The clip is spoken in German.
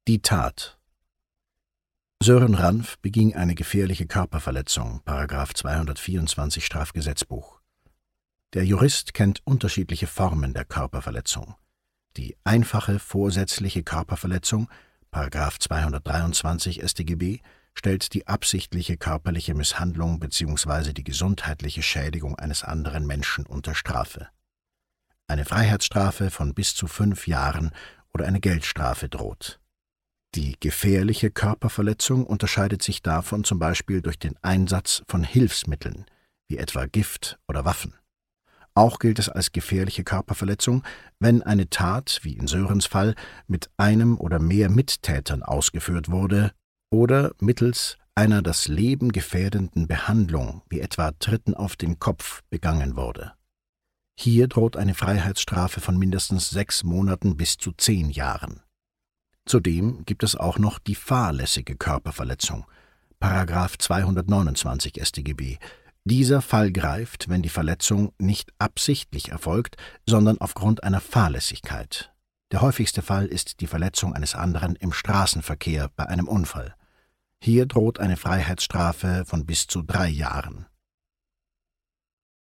Die Tat. Sören Ranf beging eine gefährliche Körperverletzung, § 224 Strafgesetzbuch. Der Jurist kennt unterschiedliche Formen der Körperverletzung. Die einfache vorsätzliche Körperverletzung, § 223 StGB, stellt die absichtliche körperliche Misshandlung bzw. die gesundheitliche Schädigung eines anderen Menschen unter Strafe. Eine Freiheitsstrafe von bis zu 5 Jahren oder eine Geldstrafe droht. Die gefährliche Körperverletzung unterscheidet sich davon zum Beispiel durch den Einsatz von Hilfsmitteln, wie etwa Gift oder Waffen. Auch gilt es als gefährliche Körperverletzung, wenn eine Tat, wie in Sörens Fall, mit einem oder mehr Mittätern ausgeführt wurde oder mittels einer das Leben gefährdenden Behandlung, wie etwa Tritten auf den Kopf, begangen wurde. Hier droht eine Freiheitsstrafe von mindestens 6 Monaten bis zu 10 Jahren. Zudem gibt es auch noch die fahrlässige Körperverletzung, § 229 StGB. Dieser Fall greift, wenn die Verletzung nicht absichtlich erfolgt, sondern aufgrund einer Fahrlässigkeit. Der häufigste Fall ist die Verletzung eines anderen im Straßenverkehr bei einem Unfall. Hier droht eine Freiheitsstrafe von bis zu 3 Jahren.